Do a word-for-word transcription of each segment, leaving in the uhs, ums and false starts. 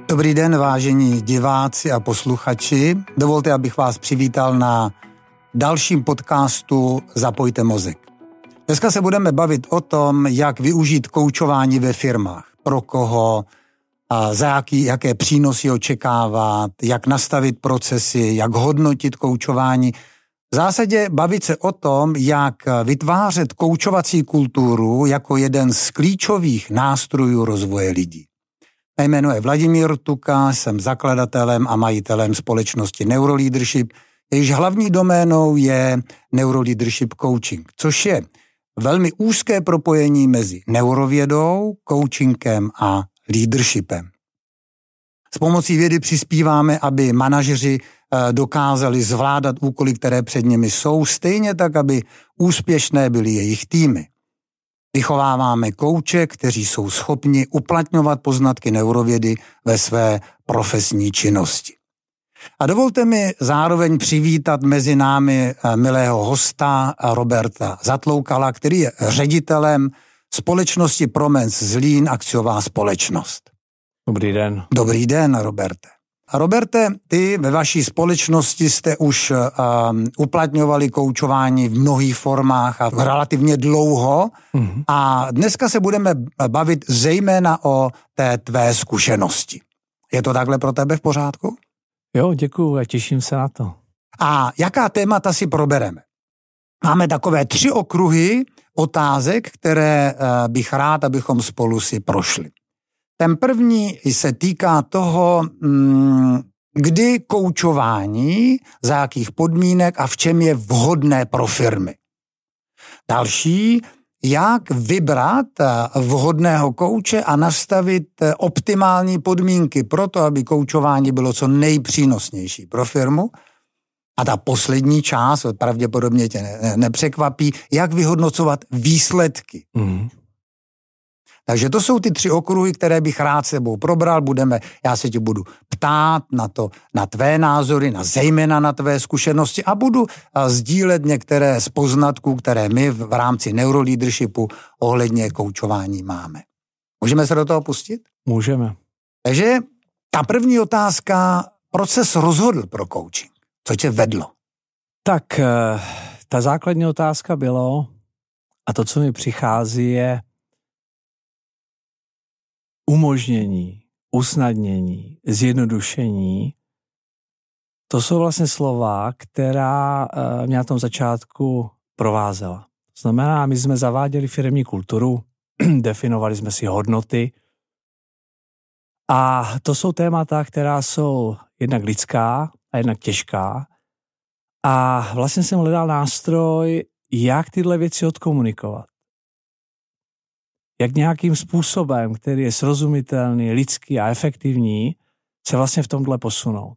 Dobrý den, vážení diváci a posluchači. Dovolte, abych vás přivítal na dalším podcastu Zapojte mozek. Dneska se budeme bavit o tom, jak využít koučování ve firmách. Pro koho, a za jaký, jaké přínosy očekávat, jak nastavit procesy, jak hodnotit koučování. V zásadě bavit se o tom, jak vytvářet koučovací kulturu jako jeden z klíčových nástrojů rozvoje lidí. Mé jméno je Vladimír Tuka, jsem zakladatelem a majitelem společnosti Neuroleadership, jejíž hlavní doménou je Neuroleadership Coaching, což je velmi úzké propojení mezi neurovědou, coachingem a leadershipem. S pomocí vědy přispíváme, aby manažeři dokázali zvládat úkoly, které před nimi jsou, stejně tak, aby úspěšné byly jejich týmy. Vychováváme kouče, kteří jsou schopni uplatňovat poznatky neurovědy ve své profesní činnosti. A dovolte mi zároveň přivítat mezi námi milého hosta Roberta Zatloukala, který je ředitelem společnosti Promens Zlín, akciová společnost. Dobrý den. Dobrý den, Roberte. A Roberte, ty ve vaší společnosti jste už um, uplatňovali koučování v mnohých formách a relativně dlouho. Mm-hmm. A dneska se budeme bavit zejména o té tvé zkušenosti. Je to takhle pro tebe v pořádku? Jo, děkuju a těším se na to. A jaká témata si probereme? Máme takové tři okruhy otázek, které uh, bych rád, abychom spolu si prošli. Ten první se týká toho, kdy koučování, za jakých podmínek a v čem je vhodné pro firmy. Další, jak vybrat vhodného kouče a nastavit optimální podmínky pro to, aby koučování bylo co nejpřínosnější pro firmu. A ta poslední část, pravděpodobně tě nepřekvapí, jak vyhodnocovat výsledky. Mm. Takže to jsou ty tři okruhy, které bych rád sebou probral. Budeme, já se tě budu ptát na to, na tvé názory, na zejména na tvé zkušenosti a budu sdílet některé z poznatků, které my v rámci neuroleadershipu ohledně koučování máme. Můžeme se do toho pustit? Můžeme. Takže ta první otázka, proč ses rozhodl pro coaching? Co tě vedlo? Tak ta základní otázka bylo, a to, co mi přichází, je umožnění, usnadnění, zjednodušení. To jsou vlastně slova, která mě na tom začátku provázela. To znamená, my jsme zaváděli firemní kulturu, definovali jsme si hodnoty a to jsou témata, která jsou jednak lidská a jednak těžká a vlastně jsem hledal nástroj, jak tyhle věci odkomunikovat. Jak nějakým způsobem, který je srozumitelný, lidský a efektivní, se vlastně v tomhle posunout.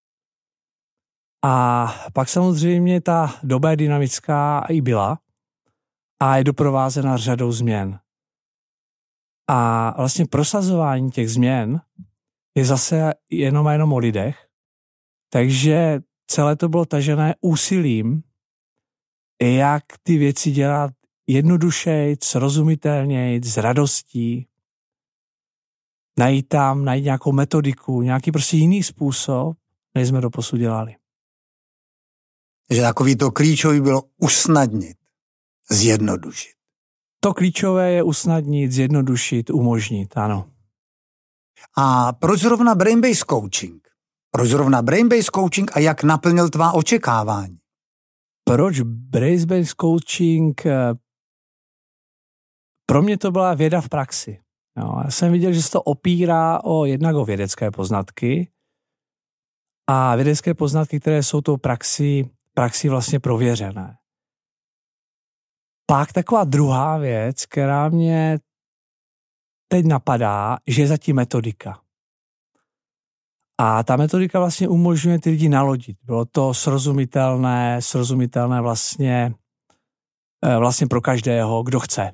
A pak samozřejmě ta doba je dynamická i byla a je doprovázena řadou změn. A vlastně prosazování těch změn je zase jenom a jenom o lidech, takže celé to bylo tažené úsilím, jak ty věci dělat jednodušeji, srozumitelněji, s radostí, najít tam, najít nějakou metodiku, nějaký prostě jiný způsob, než jsme doposud dělali. Takže takový to klíčový bylo usnadnit, zjednodušit. To klíčové je usnadnit, zjednodušit, umožnit, ano. A proč zrovna brain-based coaching? Proč zrovna brain-based coaching a jak naplnil tvá očekávání? Proč brain-based coaching? Pro mě to byla věda v praxi. No, já jsem viděl, že se to opírá o jednak o vědecké poznatky a vědecké poznatky, které jsou tou praxi, praxi vlastně prověřené. Pak taková druhá věc, která mě teď napadá, že je zatím metodika. A ta metodika vlastně umožňuje ty lidi nalodit. Bylo to srozumitelné, srozumitelné vlastně, vlastně pro každého, kdo chce.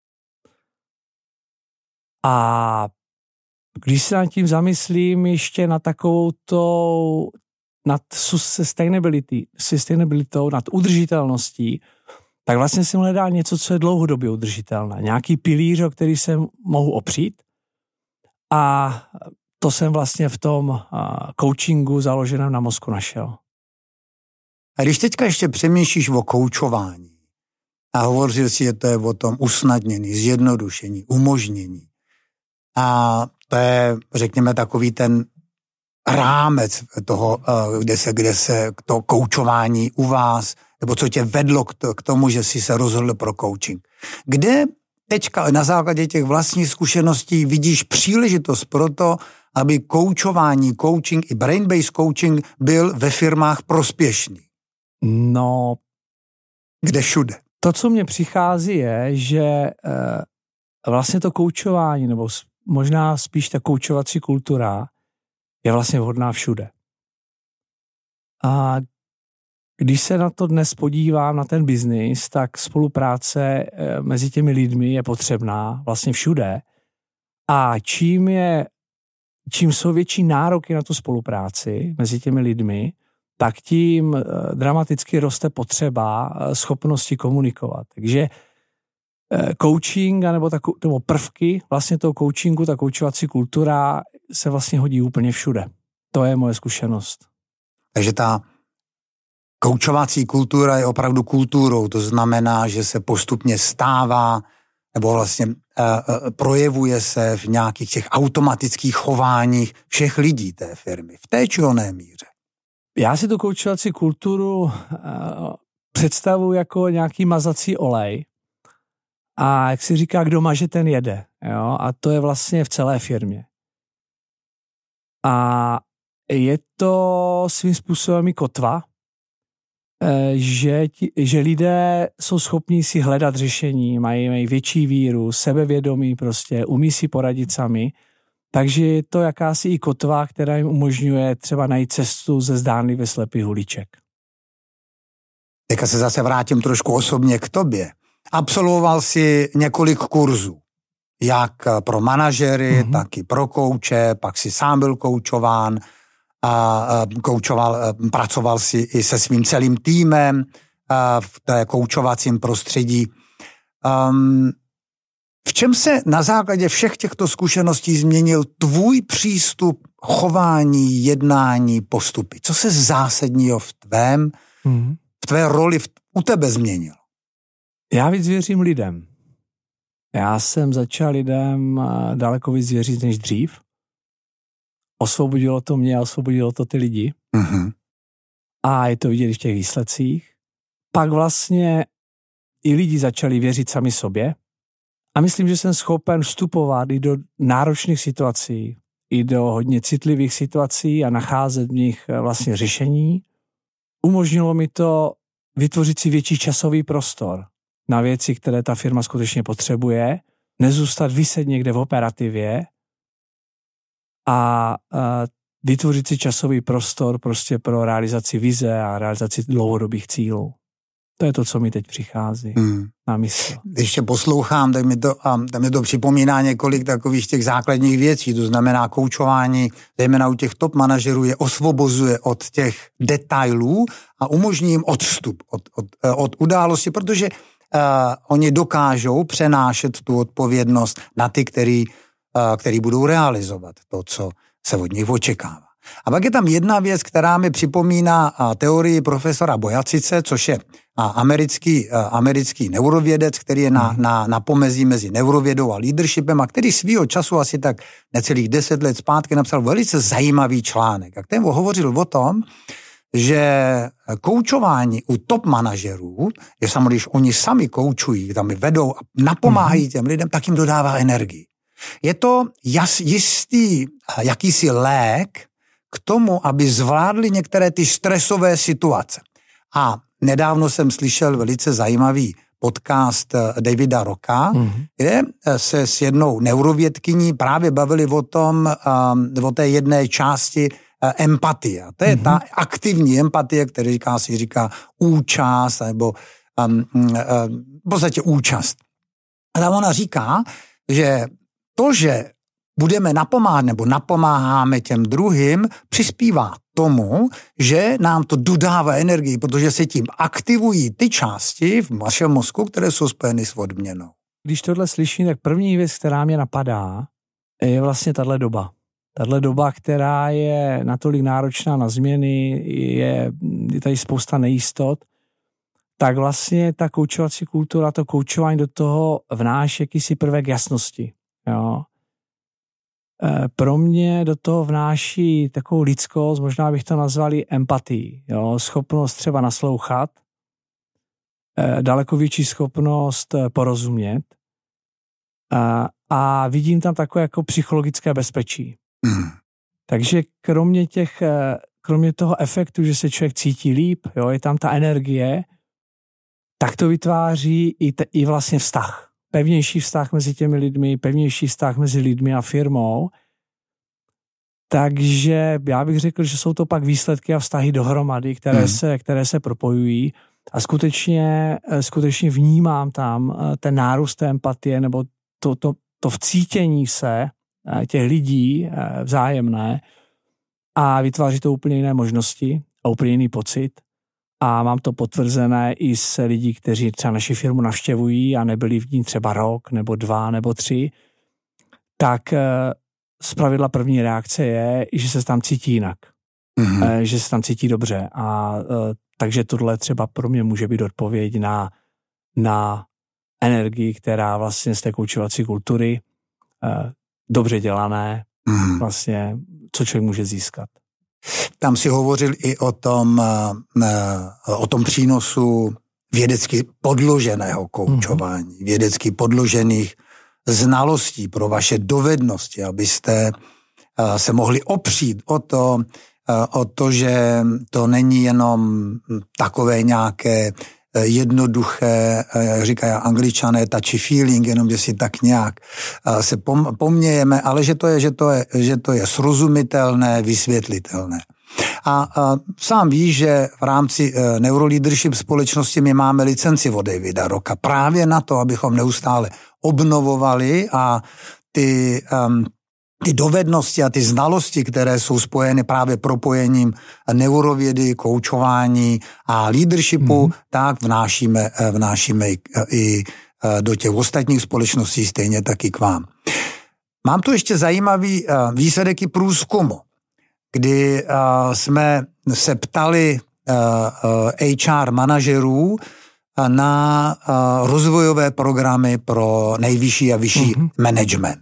A když se nad tím zamyslím ještě na takovou tou, nad sustainability, sustainabilitou, nad udržitelností, tak vlastně jsem hledal něco, co je dlouhodobě udržitelné. Nějaký pilíř, o který se mohu opřít. A to jsem vlastně v tom coachingu založeném na mozku našel. A když teďka ještě přemýšlíš o koučování a hovořil si, že to je o tom usnadnění, zjednodušení, umožnění. A to je, řekněme, takový ten rámec toho, kde se, kde se to koučování u vás, nebo co tě vedlo k tomu, že jsi se rozhodl pro coaching. Kde teďka na základě těch vlastních zkušeností vidíš příležitost pro to, aby koučování, coaching i brain-based coaching byl ve firmách prospěšný? No, kde všude? To, co mně přichází, je, že e, vlastně to koučování, nebo možná spíš ta koučovací kultura je vlastně vhodná všude. A když se na to dnes podívám, na ten biznis, tak spolupráce e, mezi těmi lidmi je potřebná vlastně všude. A čím je, čím jsou větší nároky na tu spolupráci mezi těmi lidmi, tak tím dramaticky roste potřeba schopnosti komunikovat. Takže coaching nebo, tak, nebo prvky vlastně toho coachingu, ta koučovací kultura se vlastně hodí úplně všude. To je moje zkušenost. Takže ta koučovací kultura je opravdu kulturou, to znamená, že se postupně stává nebo vlastně uh, projevuje se v nějakých těch automatických chováních všech lidí té firmy, v té či oné míře. Já si tu koučovací kulturu uh, představuji jako nějaký mazací olej a jak si říká, kdo maže, ten jede. Jo? A to je vlastně v celé firmě. A je to svým způsobem i kotva, že, ti, že lidé jsou schopní si hledat řešení, mají, mají větší víru, sebevědomí prostě, umí si poradit sami. Takže je to jakási i kotva, která jim umožňuje třeba najít cestu ze zdánlivě slepých uliček. Teďka se zase vrátím trošku osobně k tobě. Absolvoval jsi několik kurzů, jak pro manažery, mm-hmm. tak i pro kouče, pak si sám byl koučován, a koučoval, pracoval si i se svým celým týmem v té koučovacím prostředí. Um, v čem se na základě všech těchto zkušeností změnil tvůj přístup, chování, jednání, postupy? Co se zásadního v tvém, mm. v tvé roli v, u tebe změnilo? Já víc věřím lidem. Já jsem začal lidem daleko víc věřit než dřív. Osvobodilo to mě a osvobodilo to ty lidi. Mm-hmm. A je to vidět v těch výsledcích. Pak vlastně i lidi začali věřit sami sobě. A myslím, že jsem schopen vstupovat i do náročných situací, i do hodně citlivých situací a nacházet v nich vlastně řešení. Umožnilo mi to vytvořit si větší časový prostor na věci, které ta firma skutečně potřebuje, nezůstat viset někde v operativě, a vytvořit si časový prostor prostě pro realizaci vize a realizaci dlouhodobých cílů. To je to, co mi teď přichází hmm. na mysl. Když tě poslouchám, tak mi to, tak mi to připomíná několik takových těch základních věcí. To znamená, koučování, zejména u těch top manažerů, je osvobozuje od těch detailů a umožní jim odstup od, od, od události, protože uh, oni dokážou přenášet tu odpovědnost na ty, který který budou realizovat to, co se od nich očekává. A pak je tam jedna věc, která mi připomíná teorii profesora Bojacice, což je americký, americký neurovědec, který je na, na, na pomezí mezi neurovědou a leadershipem a který svýho času asi tak necelých deset let zpátky napsal velice zajímavý článek. A ten hovořil o tom, že koučování u top manažerů, je samozřejmě, když oni sami koučují, tam je vedou a napomáhají těm lidem, tak jim dodává energii. Je to jas, jistý jakýsi lék k tomu, aby zvládli některé ty stresové situace. A nedávno jsem slyšel velice zajímavý podcast Davida Rocka, mm-hmm. kde se s jednou neurovědkyní právě bavili o tom, o té jedné části empatie. To je mm-hmm. ta aktivní empatie, která říká, si říká účast, nebo um, um, v podstatě účast. A tam ona říká, že to, že budeme napomáhat nebo napomáháme těm druhým, přispívá tomu, že nám to dodává energii, protože se tím aktivují ty části v našem mozku, které jsou spojeny s odměnou. Když tohle slyším, tak první věc, která mě napadá, je vlastně tahle doba. tahle doba, která je natolik náročná na změny, je, je tady spousta nejistot, tak vlastně ta koučovací kultura, to koučování do toho vnáší jakýsi prvek jasnosti. Jo. Pro mě do toho vnáší takovou lidskost, možná bych to nazvali empatii, jo. Schopnost třeba naslouchat, daleko větší schopnost porozumět a, a vidím tam takové jako psychologické bezpečí. Mm. Takže kromě těch, kromě toho efektu, že se člověk cítí líp, jo, je tam ta energie, tak to vytváří i, te, i vlastně vztah. Pevnější vztah mezi těmi lidmi, pevnější vztah mezi lidmi a firmou. Takže já bych řekl, že jsou to pak výsledky a vztahy dohromady, které, mm. se, které se propojují. A skutečně, skutečně vnímám tam ten nárůst té empatie nebo to, to, to vcítění se těch lidí vzájemné a vytváří to úplně jiné možnosti a úplně jiný pocit. A mám to potvrzené i s lidí, kteří třeba naši firmu navštěvují a nebyli v ní třeba rok, nebo dva, nebo tři. Tak zpravidla první reakce je, že se tam cítí jinak. Mm-hmm. Že se tam cítí dobře. A takže tohle třeba pro mě může být odpověď na, na energii, která vlastně z té koučovací kultury dobře dělané, mm-hmm. vlastně, co člověk může získat. Tam si hovořil i o tom, o tom přínosu vědecky podloženého koučování, mm-hmm. vědecky podložených znalostí pro vaše dovednosti, abyste se mohli opřít o to, o to, že to není jenom takové nějaké jednoduché, jak říkají Angličané, touchy feeling, jenom že si tak nějak se pomějeme, ale že to je, že to je, že to je srozumitelné, vysvětlitelné. A, a sám víš, že v rámci uh, neuroleadership společnosti my máme licenci od Davida Rocka právě na to, abychom neustále obnovovali a ty, um, ty dovednosti a ty znalosti, které jsou spojeny právě propojením neurovědy, koučování a leadershipu, mm-hmm. tak vnášíme, vnášíme i, i do těch ostatních společností, stejně tak i k vám. Mám tu ještě zajímavý uh, výsledek i průzkumu, kdy uh, jsme se ptali uh, uh, H R manažerů na uh, rozvojové programy pro nejvyšší a vyšší mm-hmm. management.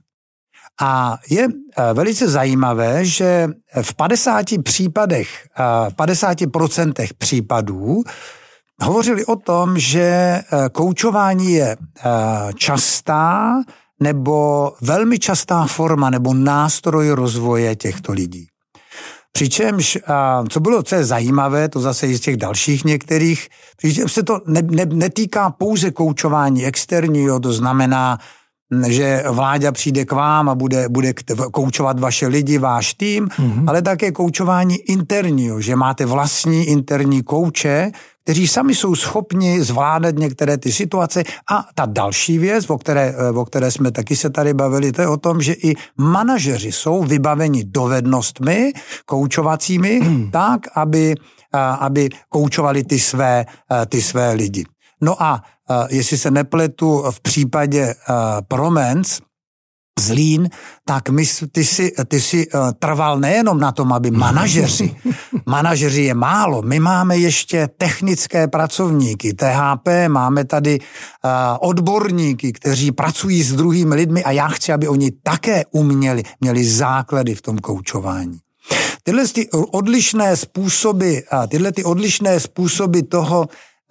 A je uh, velice zajímavé, že v padesáti případech, uh, padesáti procentech případů hovořili o tom, že uh, koučování je uh, častá nebo velmi častá forma nebo nástroj rozvoje těchto lidí. Přičemž, co bylo, co je zajímavé, to zase i z těch dalších některých, přičemž se to ne, ne, netýká pouze koučování externího, to znamená, že vláda přijde k vám a bude, bude koučovat vaše lidi, váš tým, mm-hmm. ale také koučování interního, že máte vlastní interní kouče, kteří sami jsou schopni zvládat některé ty situace. A ta další věc, o které, o které jsme taky se tady bavili, to je o tom, že i manažeři jsou vybaveni dovednostmi koučovacími, hmm. tak, aby, aby koučovali ty své, ty své lidi. No a jestli se nepletu v případě Promens, Zlín, tak my, ty, si, ty si uh, trval nejenom na tom, aby manažeři, manažeři je málo, my máme ještě technické pracovníky, T H P, máme tady uh, odborníky, kteří pracují s druhými lidmi a já chci, aby oni také uměli, měli základy v tom koučování. Tyhle ty odlišné způsoby, uh, tyhle ty odlišné způsoby toho,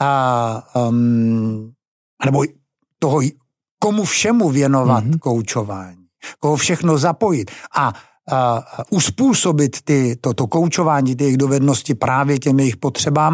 uh, um, nebo toho, komu všemu věnovat mm-hmm. koučování, koho všechno zapojit a, a uspůsobit ty, toto koučování, ty jejich dovednosti právě těm jejich potřebám.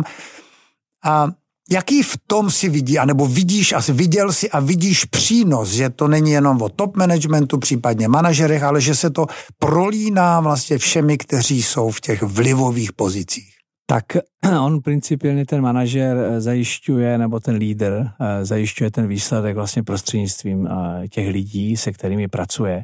A jaký v tom si vidí, anebo vidíš, asi viděl si a vidíš přínos, že to není jenom o top managementu, případně manažerech, ale že se to prolíná vlastně všemi, kteří jsou v těch vlivových pozicích. Tak on principiálně ten manažer zajišťuje, nebo ten lídr zajišťuje ten výsledek vlastně prostřednictvím těch lidí, se kterými pracuje.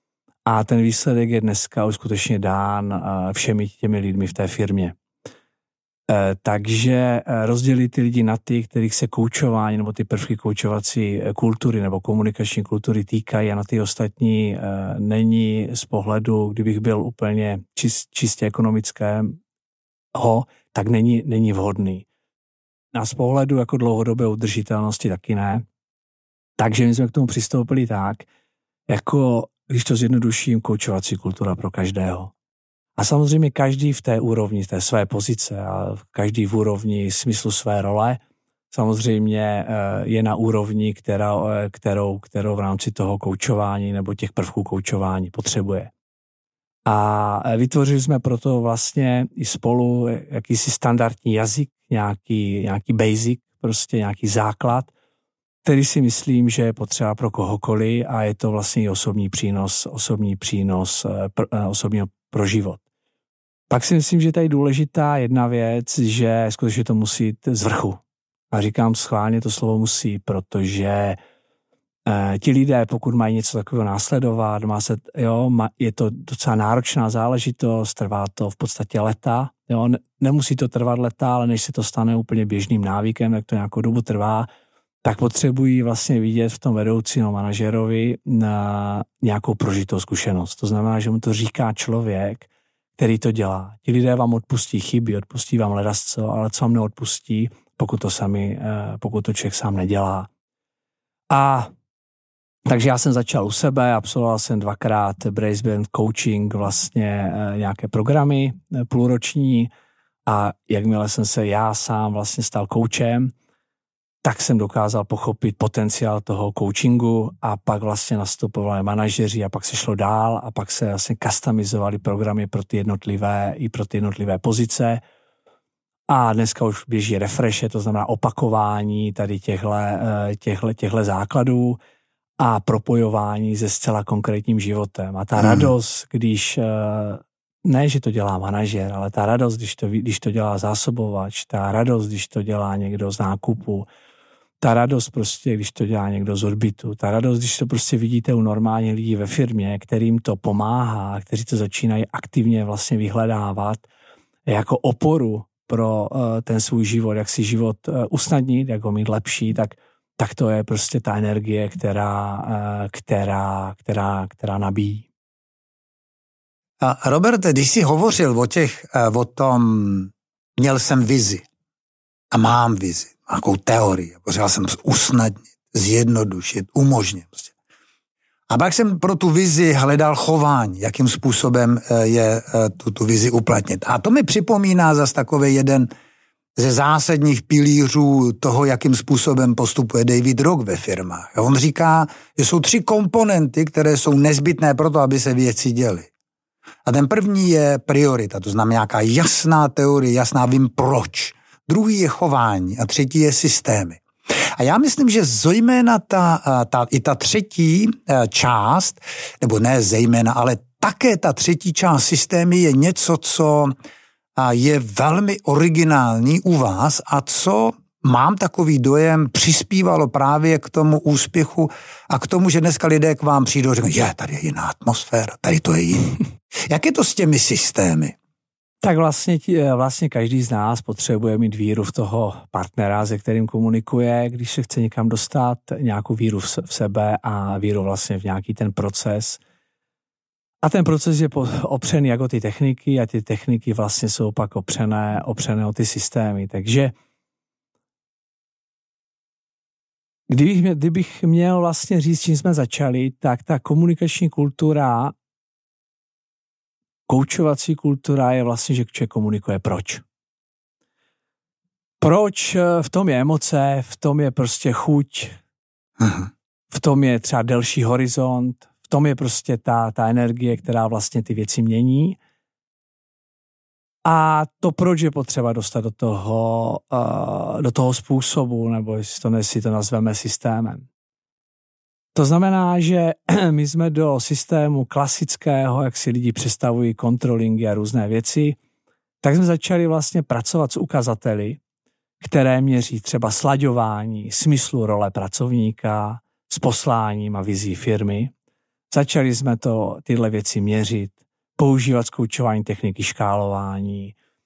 A ten výsledek je dneska už skutečně dán všemi těmi lidmi v té firmě. Takže rozdělit ty lidi na ty, kterých se koučování nebo ty prvky koučovací kultury nebo komunikační kultury týkají a na ty ostatní není z pohledu, kdybych byl úplně čist, čistě ekonomického, tak není, není vhodný. A z pohledu jako dlouhodobé udržitelnosti taky ne. Takže my jsme k tomu přistoupili tak, jako když to zjednoduším, koučovací kultura pro každého. A samozřejmě každý v té úrovni, té své pozice a každý v úrovni smyslu své role samozřejmě je na úrovni, která, kterou, kterou v rámci toho koučování nebo těch prvků koučování potřebuje. A vytvořili jsme proto vlastně i spolu jakýsi standardní jazyk, nějaký, nějaký basic, prostě nějaký základ, který si myslím, že je potřeba pro kohokoliv a je to vlastně i osobní přínos, osobní přínos osobního pro život. Pak si myslím, že tady je důležitá jedna věc, že skutečně to musí jít z vrchu. A říkám schválně to slovo musí, protože eh, ti lidé, pokud mají něco takového následovat, má se, jo, má, je to docela náročná záležitost, trvá to v podstatě leta. Jo, ne, nemusí to trvat leta, ale než se to stane úplně běžným návykem, jak to nějakou dobu trvá, tak potřebují vlastně vidět v tom vedoucím no, manažerovi na nějakou prožitou zkušenost. To znamená, že mu to říká člověk, který to dělá. Ti lidé vám odpustí chyby, odpustí vám ledasco, ale co vám neodpustí, pokud to sami, pokud to člověk sám nedělá. A takže já jsem začal u sebe, absolvoval jsem dvakrát Brisbane coaching, vlastně nějaké programy půlroční a jakmile jsem se já sám vlastně stal koučem, tak jsem dokázal pochopit potenciál toho coachingu a pak vlastně nastupovali manažeři a pak se šlo dál a pak se vlastně customizovaly programy pro ty jednotlivé i pro ty jednotlivé pozice. A dneska už běží refreshe, to znamená opakování tady těchto těchto základů a propojování se zcela konkrétním životem. A ta hmm. radost, když, ne, že to dělá manažer, ale ta radost, když to, když to dělá zásobovač, ta radost, když to dělá někdo z nákupu, ta radost prostě, když to dělá někdo z odbytu, ta radost, když to prostě vidíte u normálních lidí ve firmě, kterým to pomáhá, kteří to začínají aktivně vlastně vyhledávat jako oporu pro uh, ten svůj život, jak si život uh, usnadnit, jak ho mít lepší, tak, tak to je prostě ta energie, která, uh, která, která, která nabíjí. A Roberte, když jsi hovořil o těch, o tom, měl jsem vizi a mám vizi, nějakou teorii, pořád jsem usnadnit, zjednodušit, umožnit. Prostě. A pak jsem pro tu vizi hledal chování, jakým způsobem je tu, tu vizi uplatnit. A to mi připomíná zase takový jeden ze zásadních pilířů toho, jakým způsobem postupuje David Rock ve firmách. On říká, že jsou tři komponenty, které jsou nezbytné pro to, aby se věci děly. A ten první je priorita, to znamená nějaká jasná teorie, jasná vím proč. Druhý je chování a třetí je systémy. A já myslím, že zejména ta, ta, i ta třetí část, nebo ne zejména, ale také ta třetí část systémy je něco, co je velmi originální u vás a co, mám takový dojem, přispívalo právě k tomu úspěchu a k tomu, že dneska lidé k vám přijdou a říkají, je, tady je jiná atmosféra, tady to je jiný. Jak je to s těmi systémy? Tak vlastně, vlastně každý z nás potřebuje mít víru v toho partnera, se kterým komunikuje, když se chce někam dostat, nějakou víru v sebe a víru vlastně v nějaký ten proces. A ten proces je opřený jako ty techniky a ty techniky vlastně jsou pak opřené, opřené o ty systémy. Takže kdybych, kdybych měl vlastně říct, čím jsme začali, tak ta komunikační kultura, koučovací kultura je vlastně, že člověk komunikuje proč. Proč? V tom je emoce, v tom je prostě chuť, v tom je třeba delší horizont, v tom je prostě ta, ta energie, která vlastně ty věci mění. A to proč je potřeba dostat do toho, uh, do toho způsobu, nebo jestli to, jestli to nazveme systémem. To znamená, že my jsme do systému klasického, jak si lidi představují controllingy a různé věci, tak jsme začali vlastně pracovat s ukazateli, které měří třeba slaďování smyslu role pracovníka s posláním a vizí firmy. Začali jsme to, tyhle věci měřit, používat zkoučování techniky škálování,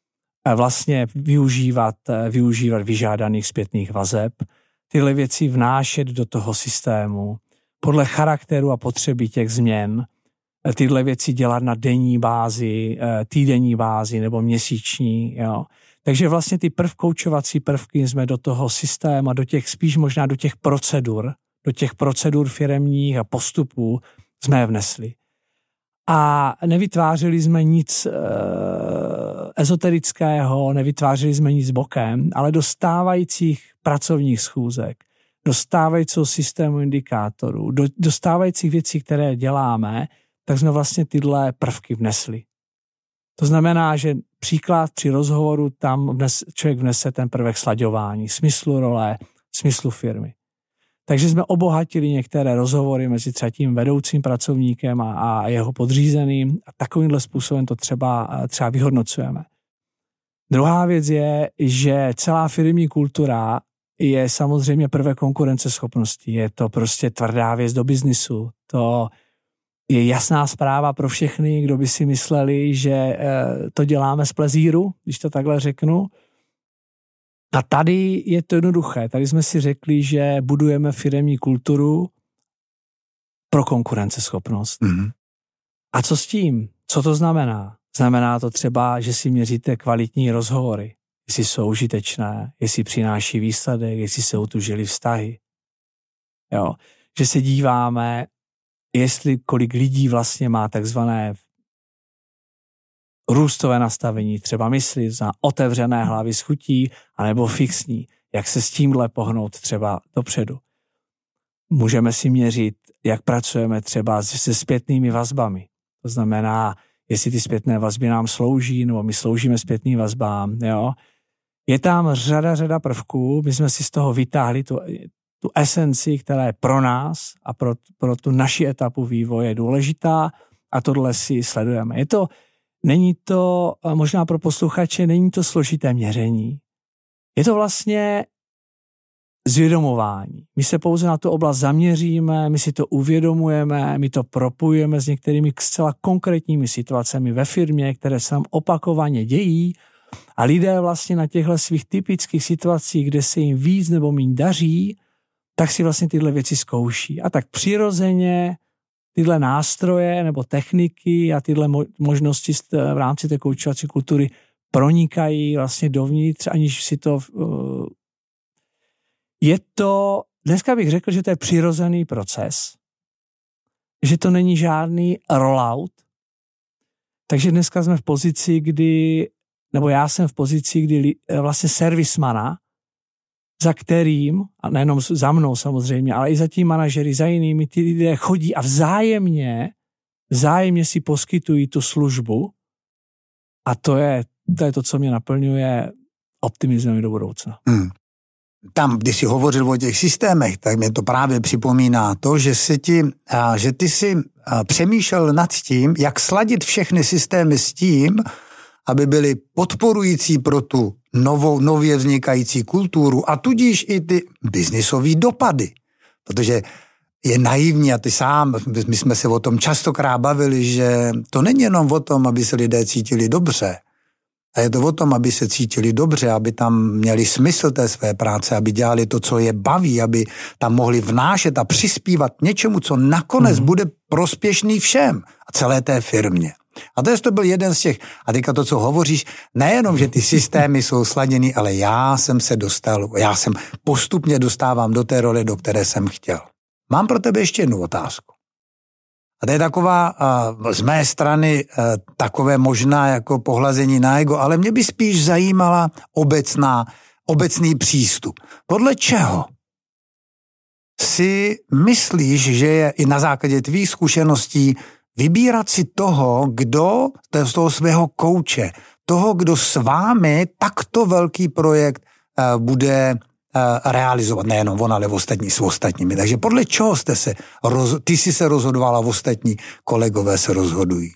vlastně využívat, využívat vyžádaných zpětných vazeb, tyhle věci vnášet do toho systému, podle charakteru a potřeby těch změn, tyhle věci dělat na denní bázi, týdenní bázi nebo měsíční. Jo. Takže vlastně ty prvkoučovací prvky jsme do toho systému, do těch spíš možná do těch procedur, do těch procedur firemních a postupů jsme je vnesli. A nevytvářeli jsme nic e, ezoterického, nevytvářeli jsme nic bokem, ale do stávajících pracovních schůzek, do stávajícího systému indikátorů, do, do stávajících věcí, které děláme, tak jsme vlastně tyhle prvky vnesli. To znamená, že příklad při rozhovoru tam vnes, člověk vnese ten prvek slaďování, smyslu role, smyslu firmy. Takže jsme obohatili některé rozhovory mezi třeba tím vedoucím pracovníkem a, a jeho podřízeným a takovýmhle způsobem to třeba, třeba vyhodnocujeme. Druhá věc je, že celá firmní kultura je samozřejmě prvek konkurenceschopnosti. Je to prostě tvrdá věc do biznisu. To je jasná zpráva pro všechny, kdo by si mysleli, že to děláme z plezíru, když to takhle řeknu. A tady je to jednoduché. Tady jsme si řekli, že budujeme firemní kulturu pro konkurenceschopnost. Mm-hmm. A co s tím? Co to znamená? Znamená to třeba, že si měříte kvalitní rozhovory, jestli jsou užitečné, jestli přináší výsledek, jestli se utužily vztahy. Jo. Že se díváme, jestli kolik lidí vlastně má takzvané růstové nastavení, třeba mysli za otevřené hlavy s chutí, anebo fixní, jak se s tímhle pohnout třeba dopředu. Můžeme si měřit, jak pracujeme třeba se zpětnými vazbami. To znamená, jestli ty zpětné vazby nám slouží, nebo my sloužíme zpětným vazbám. Jo? Je tam řada, řada prvků, my jsme si z toho vytáhli tu, tu esenci, která je pro nás a pro, pro tu naši etapu vývoje důležitá a tohle si sledujeme. Je to Není to, možná pro posluchače, není to složité měření. Je to vlastně zvědomování. My se pouze na tu oblast zaměříme, my si to uvědomujeme, my to propojujeme s některými zcela konkrétními situacemi ve firmě, které se nám opakovaně dějí a lidé vlastně na těchto svých typických situacích, kde se jim víc nebo méně daří, tak si vlastně tyhle věci zkouší. A tak přirozeně tyhle nástroje nebo techniky a tyhle možnosti v rámci té koučovací kultury pronikají vlastně dovnitř, aniž si to... Je to... Dneska bych řekl, že to je přirozený proces, že to není žádný rollout. Takže dneska jsme v pozici, kdy... Nebo já jsem v pozici, kdy vlastně servismana, za kterým, a nejenom za mnou samozřejmě, ale i za tím manažery, za jinými, ty lidé chodí a vzájemně, vzájemně si poskytují tu službu a to je to, je to co mě naplňuje optimismem do budoucna. Hmm. Tam, když jsi hovořil o těch systémech, tak mě to právě připomíná to, že, si ti, že ty si přemýšlel nad tím, jak sladit všechny systémy s tím, aby byly podporující pro tu novou, nově vznikající kulturu a tudíž i ty biznisové dopady. Protože je naivní a ty sám, my jsme se o tom častokrát bavili, že to není jenom o tom, aby se lidé cítili dobře. A je to o tom, aby se cítili dobře, aby tam měli smysl té své práce, aby dělali to, co je baví, aby tam mohli vnášet a přispívat něčemu, co nakonec mm. bude prospěšný všem a celé té firmě. A to, to byl jeden z těch, a teďka to, co hovoříš, nejenom, že ty systémy jsou sladěný, ale já jsem se dostal, já jsem postupně dostávám do té role, do které jsem chtěl. Mám pro tebe ještě jednu otázku. A to je taková z mé strany takové možná jako pohlazení na ego, ale mě by spíš zajímala obecná, obecný přístup. Podle čeho si myslíš, že je i na základě tvých zkušeností vybírat si toho, kdo z toho svého kouče, toho, kdo s vámi takto velký projekt bude realizovat, nejenom on, ale ostatní s ostatními. Takže podle čeho jste se, roz, ty jsi se rozhodovala, ostatní kolegové se rozhodují?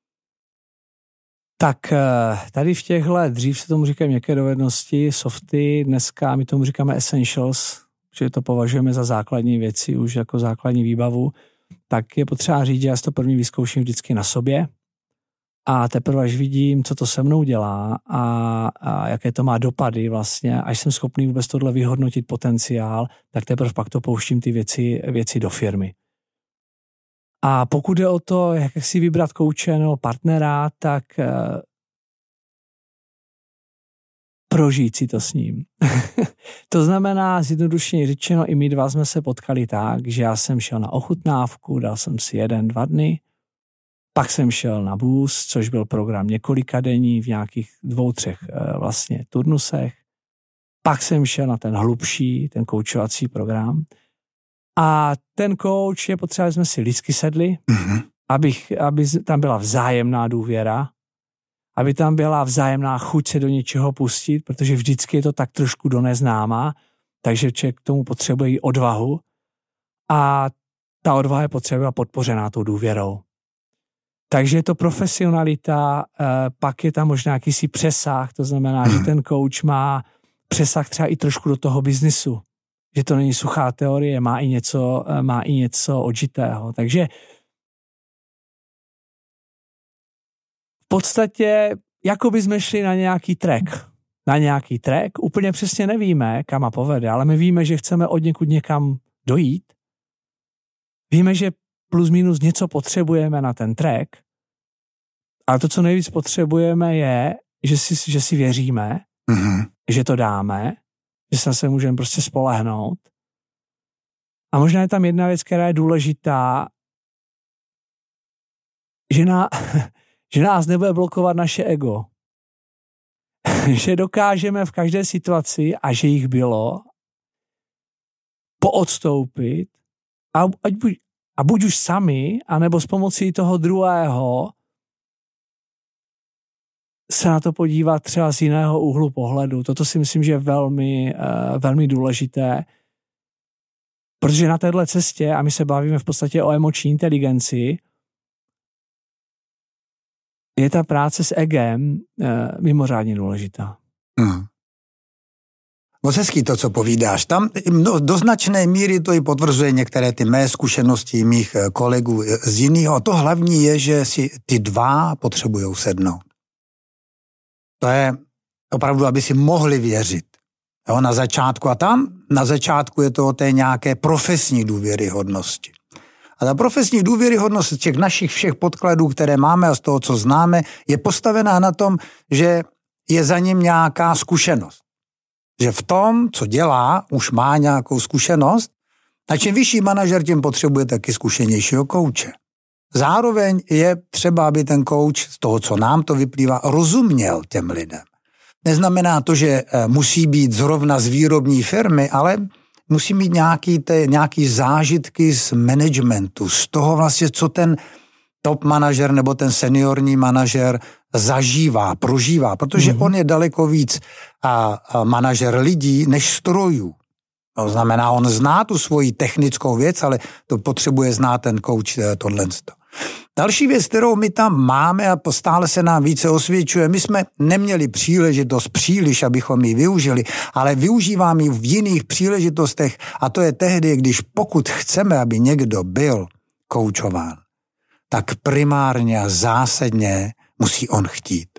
Tak tady v těchhle, dřív se tomu říkají měkké dovednosti, softy, dneska my tomu říkáme essentials, že to považujeme za základní věci, už jako základní výbavu, tak je potřeba říct, že já si to první vyzkouším vždycky na sobě a teprve až vidím, co to se mnou dělá a, a jaké to má dopady vlastně, až jsem schopný vůbec tohle vyhodnotit potenciál, tak teprve pak to pouštím ty věci, věci do firmy. A pokud jde o to, jak si vybrat kouče nebo partnera, tak uh, prožít si to s ním. To znamená, zjednodušeně řečeno, i my dva jsme se potkali tak, že já jsem šel na ochutnávku, dal jsem si jeden, dva dny, pak jsem šel na Boost, což byl program několika denní v nějakých dvou, třech uh, vlastně turnusech. Pak jsem šel na ten hlubší, ten koučovací program. A ten coach je potřeba, aby jsme si lidsky sedli, mm-hmm. abych, aby tam byla vzájemná důvěra, aby tam byla vzájemná chuť se do něčeho pustit, protože vždycky je to tak trošku do neznáma, takže člověk k tomu potřebuje odvahu a ta odvaha je potřeba podpořená tou důvěrou. Takže je to profesionalita, pak je tam možná jakýsi přesah, to znamená, mm. že ten coach má přesah třeba i trošku do toho biznisu, že to není suchá teorie, má i něco, má i něco odžitého. Takže v podstatě jako by jsme šli na nějaký track. Na nějaký track, úplně přesně nevíme, kam a povede, ale my víme, že chceme od někud někam dojít. Víme, že plus minus něco potřebujeme na ten track, ale to, co nejvíc potřebujeme, je, že si, že si věříme, mm-hmm. že to dáme, že se na se můžeme prostě spolehnout. A možná je tam jedna věc, která je důležitá, že, na, že nás nebude blokovat naše ego. Že dokážeme v každé situaci, a že jich bylo, poodstoupit a, ať buď, a buď už sami, anebo s pomocí toho druhého se na to podívat třeba z jiného úhlu pohledu. Toto si myslím, že je velmi, uh, velmi důležité, protože na téhle cestě, a my se bavíme v podstatě o emoční inteligenci, je ta práce s egem uh, mimořádně důležitá. Hmm. Moc hezký to, co povídáš. Tam do, do značné míry to i potvrzuje některé ty mé zkušenosti mých kolegů z jiného. A to hlavní je, že si ty dva potřebujou sednout. To je opravdu, aby si mohli věřit. Jo, na začátku. A tam na začátku je to o té nějaké profesní důvěryhodnosti. A ta profesní důvěryhodnost z těch našich všech podkladů, které máme a z toho, co známe, je postavená na tom, že je za ním nějaká zkušenost. Že v tom, co dělá, už má nějakou zkušenost. A čím vyšší manažer, tím potřebuje taky zkušenějšího kouče. Zároveň je třeba, aby ten kouč z toho, co nám to vyplývá, rozuměl těm lidem. Neznamená to, že musí být zrovna z výrobní firmy, ale musí mít nějaký, te, nějaký zážitky z managementu, z toho vlastně, co ten top manažer nebo ten seniorní manažer zažívá, prožívá, protože mm-hmm. on je daleko víc a, a manažer lidí než strojů. To znamená, on zná tu svoji technickou věc, ale to potřebuje znát ten kouč tohle. Další věc, kterou my tam máme a stále se nám více osvědčuje, my jsme neměli příležitost příliš, abychom ji využili, ale využíváme ji v jiných příležitostech a to je tehdy, když pokud chceme, aby někdo byl koučován, tak primárně a zásadně musí on chtít.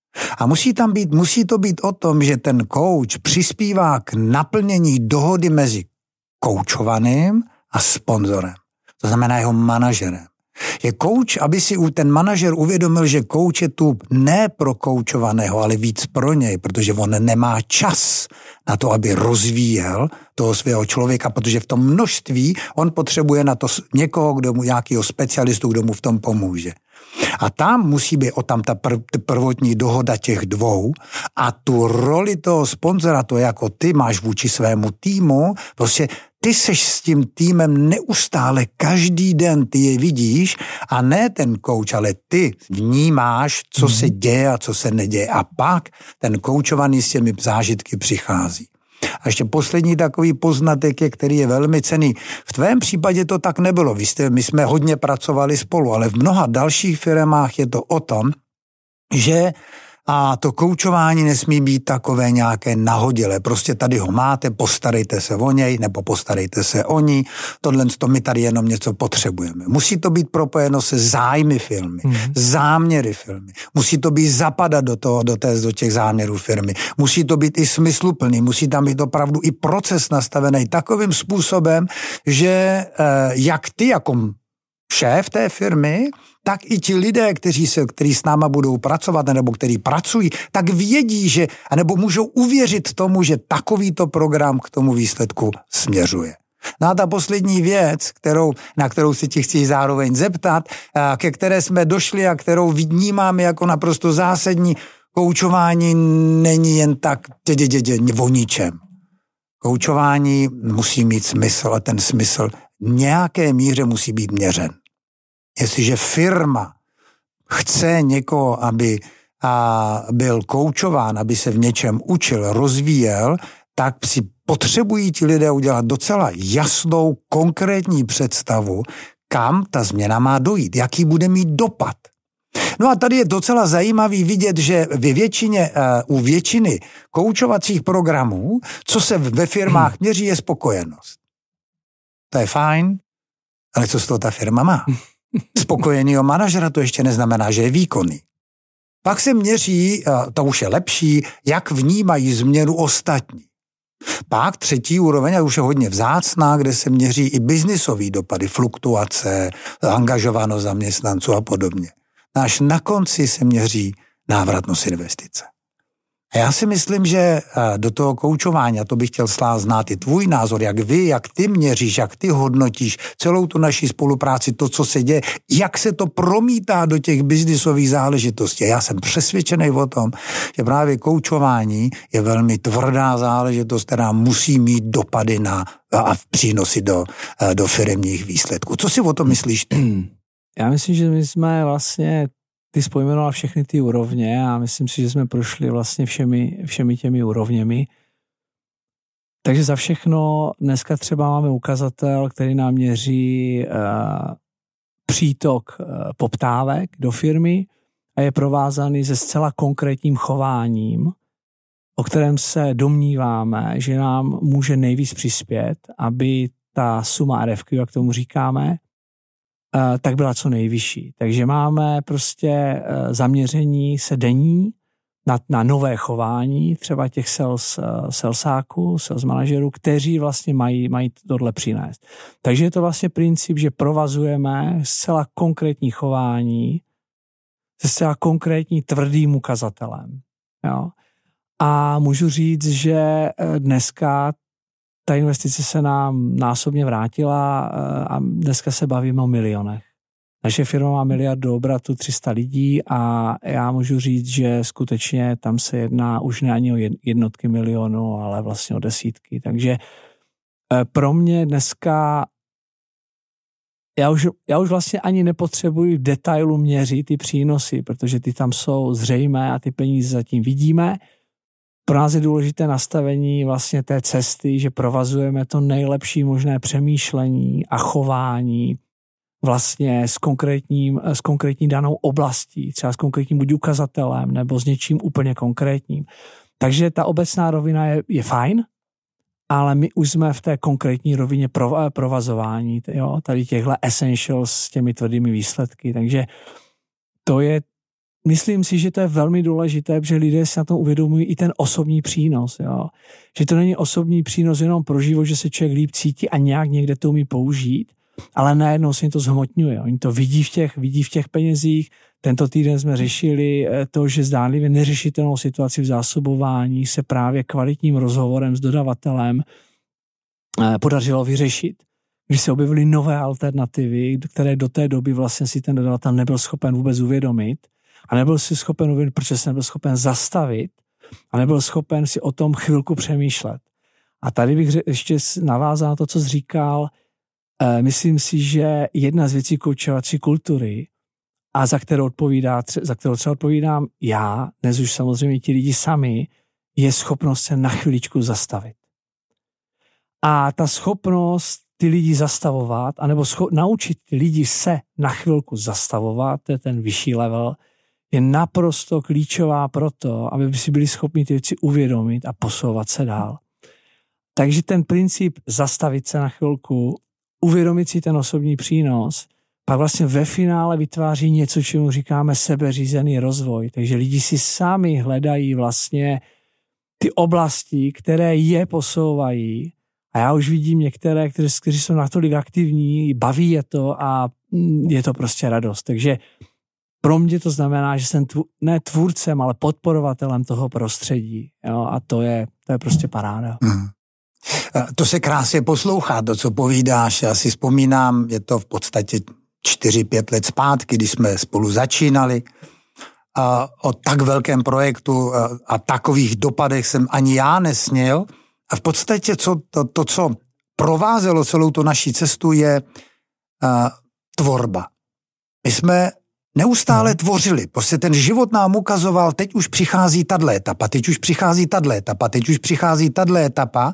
A musí tam být, musí to být o tom, že ten kouč přispívá k naplnění dohody mezi koučovaným a sponzorem. To znamená jeho manažerem. Je kouč, aby si ten manažer uvědomil, že kouč je tu ne pro koučovaného, ale víc pro něj, protože on nemá čas na to, aby rozvíjel toho svého člověka, protože v tom množství on potřebuje na to někoho, kdo mu, nějakého specialistu, kdo mu v tom pomůže. A tam musí být o tam ta prv, prvotní dohoda těch dvou a tu roli toho sponzora, to jako ty máš vůči svému týmu, prostě ty seš s tím týmem neustále, každý den ty je vidíš a ne ten kouč, ale ty vnímáš, co mm. se děje a co se neděje. A pak ten koučovaný s těmi zážitky přichází. A ještě poslední takový poznatek je, který je velmi cenný. V tvém případě to tak nebylo. Vy jste, my jsme hodně pracovali spolu, ale v mnoha dalších firmách je to o tom, že A to koučování nesmí být takové nějaké nahodilé. Prostě tady ho máte, postarejte se o něj, nebo postarejte se o ní. Tohle to my tady jenom něco potřebujeme. Musí to být propojeno se zájmy firmy, mm-hmm. záměry firmy. Musí to být zapadat do toho, do, té, do těch záměrů firmy. Musí to být i smysluplný. Musí tam být opravdu i proces nastavený takovým způsobem, že eh, jak ty jako šéf té firmy, tak i ti lidé, kteří, se, kteří s náma budou pracovat nebo kteří pracují, tak vědí, že, anebo můžou uvěřit tomu, že takovýto program k tomu výsledku směřuje. No a ta poslední věc, kterou, na kterou se ti chci zároveň zeptat, ke které jsme došli a kterou vnímáme jako naprosto zásadní, koučování není jen tak o ničem. Koučování musí mít smysl a ten smysl v nějaké míře musí být měřen. Jestliže firma chce někoho, aby a, byl koučován, aby se v něčem učil, rozvíjel, tak si potřebují ti lidé udělat docela jasnou, konkrétní představu, kam ta změna má dojít, jaký bude mít dopad. No a tady je docela zajímavý vidět, že ve většině, uh, u většiny koučovacích programů, co se ve firmách měří, je spokojenost. To je fajn, ale co z toho ta firma má? Spokojenýho manažera to ještě neznamená, že je výkonný. Pak se měří, to už je lepší, jak vnímají změnu ostatní. Pak třetí úroveň, a už je hodně vzácná, kde se měří i biznisový dopady, fluktuace, angažovanost zaměstnanců a podobně. Až na konci se měří návratnost investice. A já si myslím, že do toho koučování, a to bych chtěl znát i tvůj názor, jak vy, jak ty měříš, jak ty hodnotíš celou tu naši spolupráci, to, co se děje, jak se to promítá do těch biznisových záležitostí. Já jsem přesvědčený o tom, že právě koučování je velmi tvrdá záležitost, která musí mít dopady na a přínosy do, do firemních výsledků. Co si o tom myslíš ty? Já myslím, že my jsme vlastně, ty spojmenoval všechny ty úrovně a myslím si, že jsme prošli vlastně všemi, všemi těmi úrovněmi. Takže za všechno dneska třeba máme ukazatel, který nám měří uh, přítok uh, poptávek do firmy a je provázaný se zcela konkrétním chováním, o kterém se domníváme, že nám může nejvíc přispět, aby ta suma R F Q, jak tomu říkáme, tak byla co nejvyšší. Takže máme prostě zaměření se denní na, na nové chování, třeba těch sales, salesáků, sales manažerů, kteří vlastně mají, mají tohle přinést. Takže je to vlastně princip, že provazujeme zcela konkrétní chování se zcela konkrétní tvrdým ukazatelem. Jo? A můžu říct, že dneska ta investice se nám násobně vrátila a dneska se bavíme o milionech. Naše firma má miliardu obratu, tři sta lidí a já můžu říct, že skutečně tam se jedná už ne ani o jednotky milionů, ale vlastně o desítky. Takže pro mě dneska já už, já už vlastně ani nepotřebuji v detailu měřit ty přínosy, protože ty tam jsou zřejmé a ty peníze zatím vidíme. Pro nás je důležité nastavení vlastně té cesty, že provazujeme to nejlepší možné přemýšlení a chování vlastně s konkrétním, s konkrétní danou oblastí, třeba s konkrétním buď ukazatelem nebo s něčím úplně konkrétním. Takže ta obecná rovina je, je fajn, ale my už jsme v té konkrétní rovině provazování, jo, tady těchto essentials s těmi tvrdými výsledky. Takže to je myslím si, že to je velmi důležité, protože lidé si na tom uvědomují i ten osobní přínos. Jo? Že to není osobní přínos jenom pro život, že se člověk líp cítí a nějak někde to umí použít, ale najednou se jim to zhmotňuje. Oni to vidí v těch, vidí v těch penězích. Tento týden jsme řešili to, že zdánlivě neřešitelnou situaci v zásobování se právě kvalitním rozhovorem s dodavatelem podařilo vyřešit. Když se objevily nové alternativy, které do té doby vlastně si ten dodavatel nebyl schopen vůbec uvědomit, a nebyl si schopen uvědomit, protože se nebyl schopen zastavit a nebyl schopen si o tom chvilku přemýšlet. A tady bych ještě navázal na to, co jsi říkal. E, myslím si, že jedna z věcí koučovací kultury, a za kterou, odpovídá, za kterou třeba odpovídám já, dnes už samozřejmě ti lidi sami, je schopnost se na chviličku zastavit. A ta schopnost ty lidi zastavovat, anebo scho- naučit ty lidi se na chvilku zastavovat, to je ten vyšší level, je naprosto klíčová pro to, aby si byli schopni ty věci uvědomit a posouvat se dál. Takže ten princip zastavit se na chvilku, uvědomit si ten osobní přínos, pak vlastně ve finále vytváří něco, čemu říkáme sebeřízený rozvoj. Takže lidi si sami hledají vlastně ty oblasti, které je posouvají. A já už vidím některé, kteří, kteří jsou natolik aktivní, baví je to a je to prostě radost. Takže pro mě to znamená, že jsem tvu, ne tvůrcem, ale podporovatelem toho prostředí. Jo? A to je, to je prostě paráda. Hmm. To se krásně poslouchá, to, co povídáš. Já si vzpomínám, je to v podstatě čtyři, pět let zpátky, kdy jsme spolu začínali. A o tak velkém projektu a, a takových dopadech jsem ani já nesnil. A v podstatě co, to, to, co provázelo celou tu naši cestu, je a, tvorba. My jsme neustále tvořili. Prostě ten život nám ukazoval, teď už přichází tato etapa, teď už přichází tato etapa, teď už přichází tato etapa.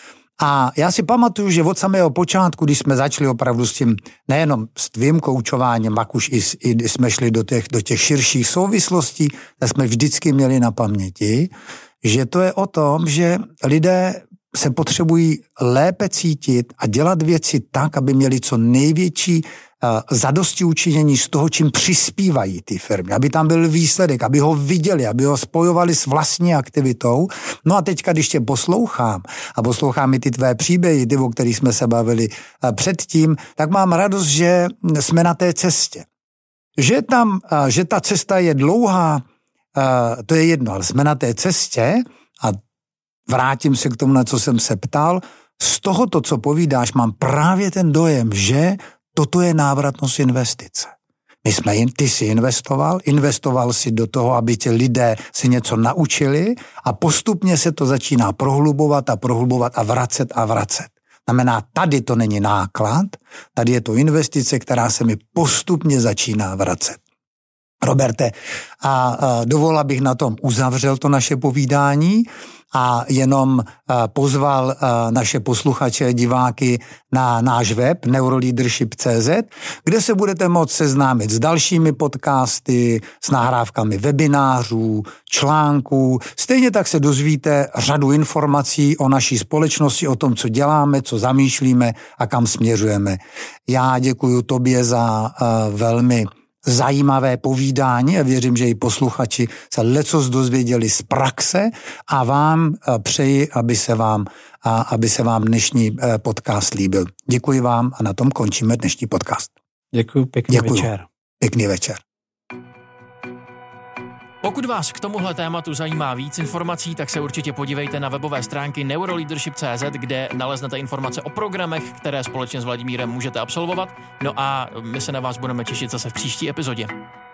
A já si pamatuju, že od samého počátku, když jsme začali opravdu s tím, nejenom s tvým koučováním, pak už i, i jsme šli do těch, do těch širších souvislostí, tak jsme vždycky měli na paměti, že to je o tom, že lidé se potřebují lépe cítit a dělat věci tak, aby měli co největší zadostiučinění z toho, čím přispívají ty firmy, aby tam byl výsledek, aby ho viděli, aby ho spojovali s vlastní aktivitou. No a teďka, když tě poslouchám a poslouchám i ty tvé příběhy, ty, o kterých jsme se bavili předtím, tak mám radost, že jsme na té cestě. Že tam, že ta cesta je dlouhá, to je jedno, ale jsme na té cestě a vrátím se k tomu, na co jsem se ptal. Z tohoto, co povídáš, mám právě ten dojem, že toto je návratnost investice. My jsme, ty jsi investoval, investoval si do toho, aby ti lidé si něco naučili a postupně se to začíná prohlubovat a prohlubovat a vracet a vracet. Znamená, tady to není náklad, tady je to investice, která se mi postupně začíná vracet. Roberte, a, a dovol, abych na tom uzavřel to naše povídání a jenom a, pozval a, naše posluchače, diváky na náš web neuroleadership tečka cé zet, kde se budete moct seznámit s dalšími podcasty, s nahrávkami webinářů, článků. Stejně tak se dozvíte řadu informací o naší společnosti, o tom, co děláme, co zamýšlíme a kam směřujeme. Já děkuji tobě za a, velmi zajímavé povídání a věřím, že i posluchači se lecos dozvěděli z praxe a vám přeji, aby se vám, aby se vám dnešní podcast líbil. Děkuji vám a na tom končíme dnešní podcast. Děkuji, pěkný Děkuji. večer. Pěkný večer. Pokud vás k tomuhle tématu zajímá víc informací, tak se určitě podívejte na webové stránky neuroleadership tečka cé zet, kde naleznete informace o programech, které společně s Vladimírem můžete absolvovat. No a my se na vás budeme těšit zase v příští epizodě.